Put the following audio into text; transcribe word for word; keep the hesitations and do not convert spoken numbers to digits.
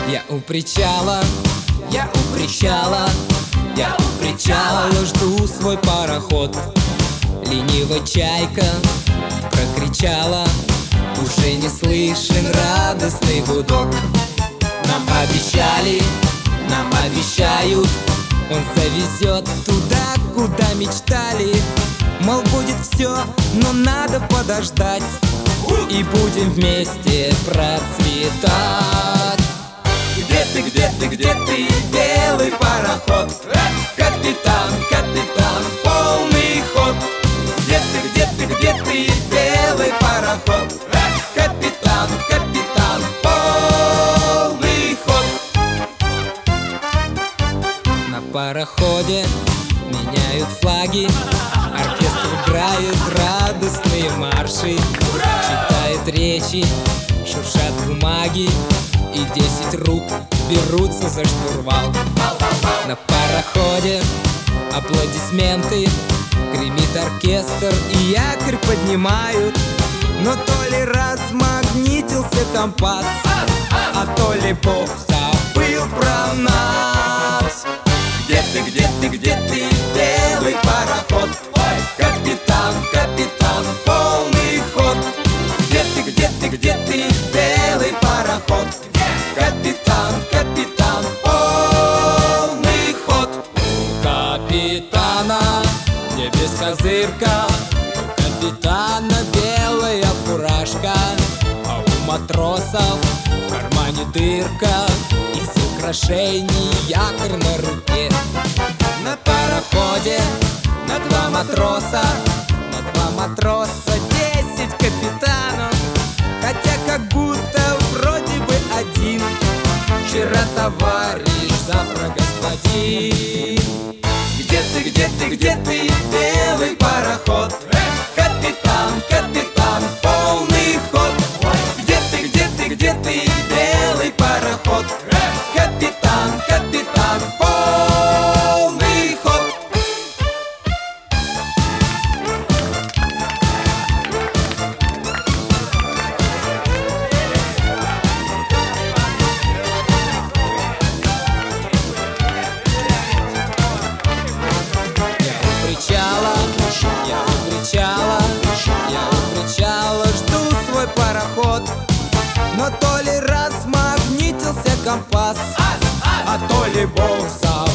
Я у причала, я у причала, я у причала жду свой пароход. Ленивая чайка прокричала, уже не слышен радостный гудок. Нам обещали, нам обещают, он завезет туда, куда мечтали. Мол, будет все, но надо подождать, и будем вместе процветать. Где ты, где ты, где ты, белый пароход? Капитан, капитан, полный ход. Где ты, где ты, где ты, белый пароход? Капитан, капитан, полный ход. На пароходе меняют флаги, оркестр играет радостные марши, читает речи, шуршат бумаги, и десять рук берутся за штурвал. На пароходе аплодисменты, гремит оркестр и якорь поднимают. Но то ли размагнитился компас, а то ли Бог забыл про нас. Где ты, где ты, где ты, белый пароход? Капитан, капитан, полный ход. Где ты, где ты, где ты, белый пароход? Капитан, капитан, полный ход. У капитана не без козырка, у капитана белая фуражка, а у матросов в кармане дырка, из украшений якорь на руке. На пароходе на два матроса, на два матроса десять капитанов, хотя как будто вроде бы один. Вчера товарищ, завтра господин. Где ты, где ты, где ты, белый пароход? Капитан, капитан, полный ход. Где ты, где ты, где ты, белый пароход? Капитан, капитан, полный ход. Я у причала, я у причала жду свой пароход. Но то ли размагнитился компас, а то ли Бог забыл